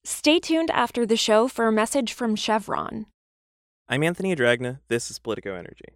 Stay tuned after the show for a message from Chevron. I'm Anthony Adragna. This is Politico Energy.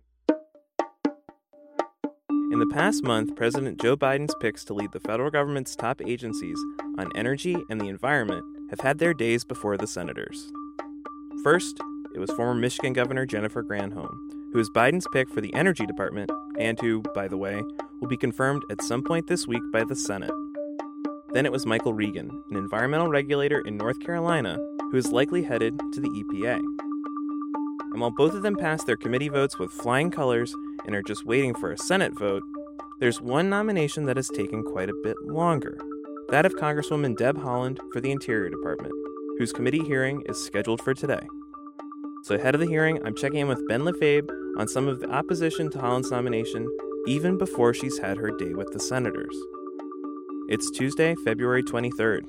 In the past month, President Joe Biden's picks to lead the federal government's top agencies on energy and the environment have had their days before the senators. First, it was former Michigan Governor Jennifer Granholm, who is Biden's pick for the Energy Department and who, by the way, will be confirmed at some point this week by the Senate. Then it was Michael Regan, an environmental regulator in North Carolina, who is likely headed to the EPA. And while both of them passed their committee votes with flying colors and are just waiting for a Senate vote, there's one nomination that has taken quite a bit longer. That of Congresswoman Deb Haaland for the Interior Department, whose committee hearing is scheduled for today. So ahead of the hearing, I'm checking in with Ben Lefebvre on some of the opposition to Haaland's nomination, even before she's had her day with the senators. It's Tuesday, February 23rd.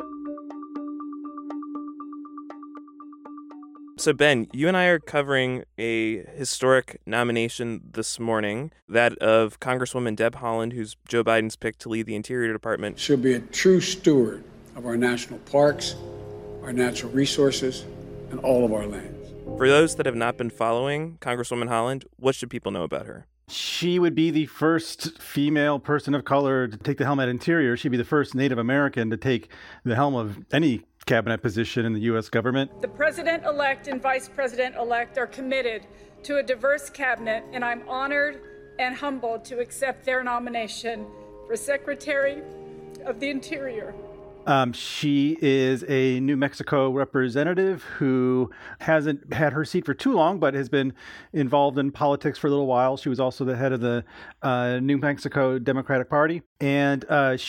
So Ben, you and I are covering a historic nomination this morning, that of Congresswoman Deb Haaland, who's Joe Biden's pick to lead the Interior Department. She'll be a true steward of our national parks, our natural resources, and all of our lands. For those that have not been following Congresswoman Haaland, what should people know about her? She would be the first female person of color to take the helm at Interior. She'd be the first Native American to take the helm of any cabinet position in the U.S. government. The president-elect and vice president-elect are committed to a diverse cabinet, and I'm honored and humbled to accept their nomination for Secretary of the Interior. She is a New Mexico representative who hasn't had her seat for too long, but has been involved in politics for a little while. She was also the head of the New Mexico Democratic Party. And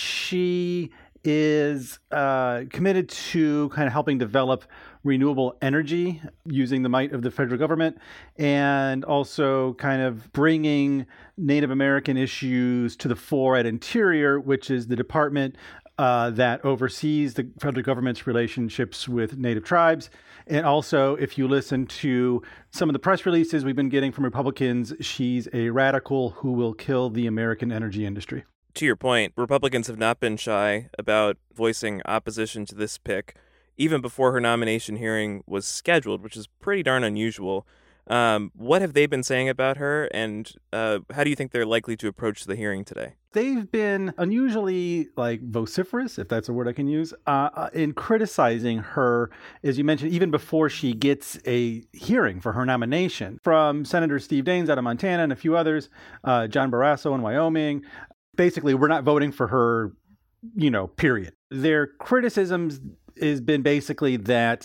she is committed to kind of helping develop renewable energy using the might of the federal government, and also kind of bringing Native American issues to the fore at Interior, which is the department that oversees the federal government's relationships with Native tribes. And also, if you listen to some of the press releases we've been getting from Republicans, she's a radical who will kill the American energy industry. To your point, Republicans have not been shy about voicing opposition to this pick, even before her nomination hearing was scheduled, which is pretty darn unusual. What have they been saying about her, and how do you think they're likely to approach the hearing today? They've been unusually vociferous, if that's a word I can use, in criticizing her, as you mentioned, even before she gets a hearing for her nomination. From Senator Steve Daines out of Montana and a few others, John Barrasso in Wyoming. Basically, we're not voting for her, period. Their criticisms has been basically that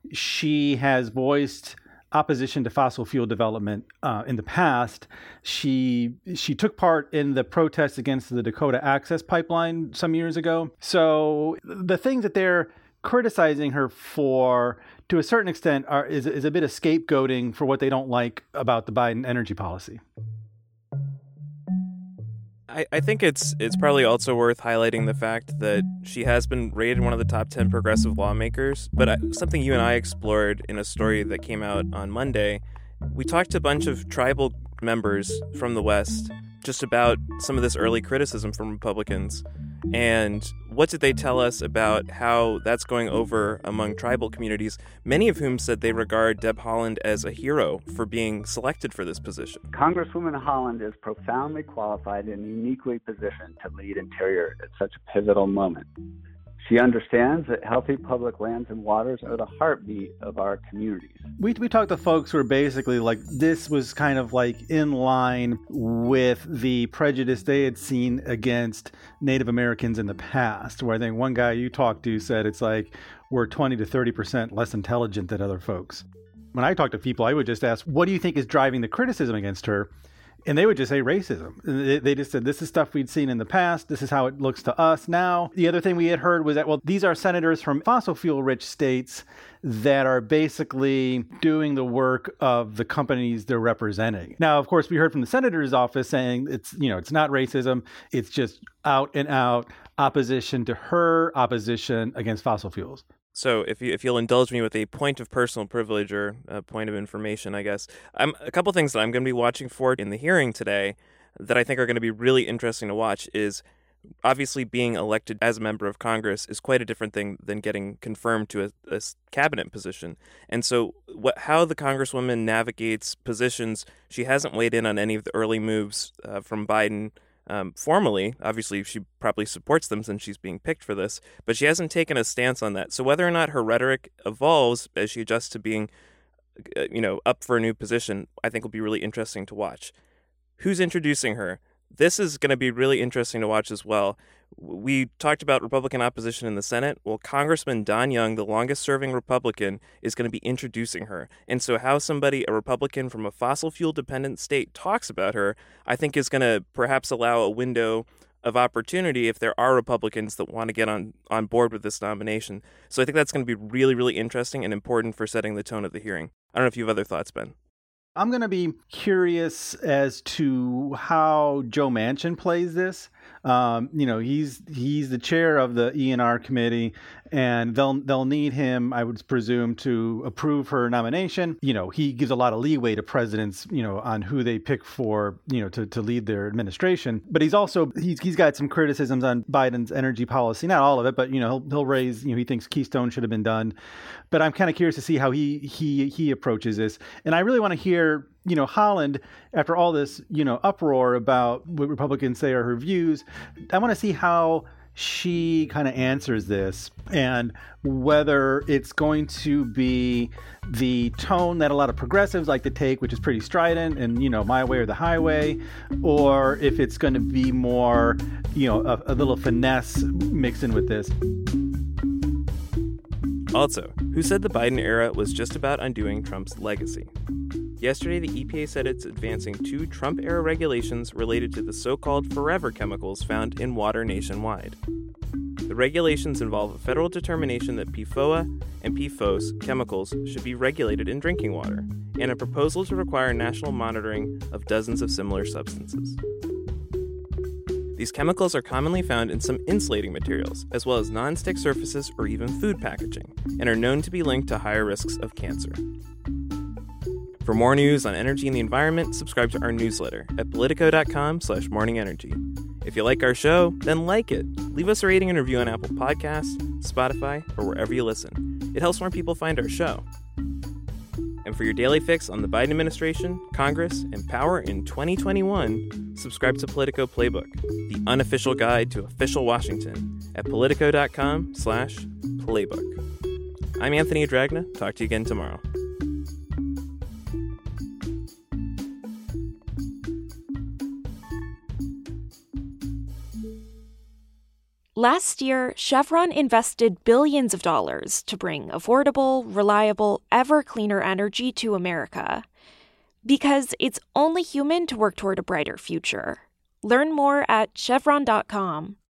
she has voiced opposition to fossil fuel development in the past. She took part in the protests against the Dakota Access Pipeline some years ago. So the things that they're criticizing her for, to a certain extent, is a bit of scapegoating for what they don't like about the Biden energy policy. I think it's probably also worth highlighting the fact that she has been rated one of the top 10 progressive lawmakers, but something you and I explored in a story that came out on Monday. We talked to a bunch of tribal members from the West just about some of this early criticism from Republicans. And what did they tell us about how that's going over among tribal communities, many of whom said they regard Deb Haaland as a hero for being selected for this position? Congresswoman Haaland is profoundly qualified and uniquely positioned to lead Interior at such a pivotal moment. She understands that healthy public lands and waters are the heartbeat of our communities. We talked to folks who are basically this was kind of in line with the prejudice they had seen against Native Americans in the past, where I think one guy you talked to said it's we're 20 to 30% less intelligent than other folks. When I talk to people, I would just ask, what do you think is driving the criticism against her? And they would just say racism. They just said, this is stuff we'd seen in the past. This is how it looks to us now. The other thing we had heard was that, these are senators from fossil fuel rich states that are basically doing the work of the companies they're representing. Now, of course, we heard from the senator's office saying it's not racism. It's just out and out opposition to her, opposition against fossil fuels. So if you'll indulge me with a point of personal privilege or a point of information, I guess, a couple things that I'm going to be watching for in the hearing today that I think are going to be really interesting to watch is Obviously, being elected as a member of Congress is quite a different thing than getting confirmed to a cabinet position. And so how the Congresswoman navigates positions, she hasn't weighed in on any of the early moves from Biden formally. Obviously, she probably supports them since she's being picked for this, but she hasn't taken a stance on that. So whether or not her rhetoric evolves as she adjusts to being up for a new position, I think will be really interesting to watch. Who's introducing her? This is going to be really interesting to watch as well. We talked about Republican opposition in the Senate. Well, Congressman Don Young, the longest-serving Republican, is going to be introducing her. And so how a Republican from a fossil fuel-dependent state, talks about her, I think is going to perhaps allow a window of opportunity if there are Republicans that want to get on board with this nomination. So I think that's going to be really, really interesting and important for setting the tone of the hearing. I don't know if you have other thoughts, Ben. I'm going to be curious as to how Joe Manchin plays this. He's the chair of the E&R committee, and they'll need him, I would presume, to approve her nomination. He gives a lot of leeway to presidents, on who they pick for, to lead their administration. But he's got some criticisms on Biden's energy policy, not all of it, but he'll raise, he thinks Keystone should have been done. But I'm kind of curious to see how he approaches this, and I really want to hear. Haaland, after all this, uproar about what Republicans say are her views, I want to see how she kind of answers this and whether it's going to be the tone that a lot of progressives like to take, which is pretty strident and, my way or the highway, or if it's going to be more, a little finesse mixed in with this. Also, who said the Biden era was just about undoing Trump's legacy? Yesterday, the EPA said it's advancing 2 Trump-era regulations related to the so-called forever chemicals found in water nationwide. The regulations involve a federal determination that PFOA and PFOS chemicals should be regulated in drinking water, and a proposal to require national monitoring of dozens of similar substances. These chemicals are commonly found in some insulating materials, as well as non-stick surfaces or even food packaging, and are known to be linked to higher risks of cancer. For more news on energy and the environment, subscribe to our newsletter at politico.com/morningenergy. If you like our show, then like it. Leave us a rating and review on Apple Podcasts, Spotify, or wherever you listen. It helps more people find our show. And for your daily fix on the Biden administration, Congress, and power in 2021, subscribe to Politico Playbook, the unofficial guide to official Washington, at politico.com/playbook. I'm Anthony Adragna. Talk to you again tomorrow. Last year, Chevron invested billions of dollars to bring affordable, reliable, ever-cleaner energy to America. Because it's only human to work toward a brighter future. Learn more at chevron.com.